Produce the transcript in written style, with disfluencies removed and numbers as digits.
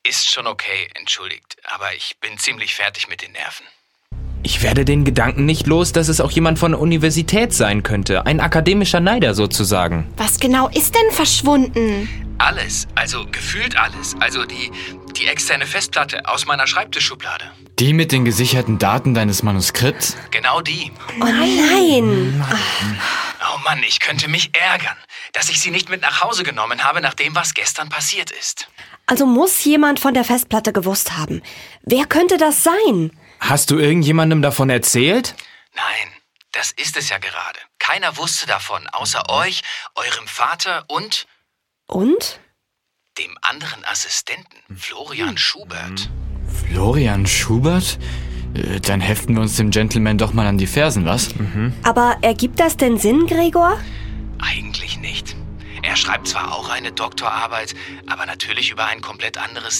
Ist schon okay, entschuldigt. Aber ich bin ziemlich fertig mit den Nerven. Ich werde den Gedanken nicht los, dass es auch jemand von der Universität sein könnte. Ein akademischer Neider sozusagen. Was genau ist denn verschwunden? Alles, also gefühlt alles. Also die externe Festplatte aus meiner Schreibtischschublade. Die mit den gesicherten Daten deines Manuskripts? Genau die. Oh nein! Oh Mann, ich könnte mich ärgern, dass ich sie nicht mit nach Hause genommen habe, nach dem, was gestern passiert ist. Also muss jemand von der Festplatte gewusst haben. Wer könnte das sein? Hast du irgendjemandem davon erzählt? Nein, das ist es ja gerade. Keiner wusste davon, außer euch, eurem Vater und Und? dem anderen Assistenten, Florian Schubert. Florian Schubert? Dann heften wir uns dem Gentleman doch mal an die Fersen, was? Aber ergibt das denn Sinn, Gregor? Eigentlich nicht. Er schreibt zwar auch eine Doktorarbeit, aber natürlich über ein komplett anderes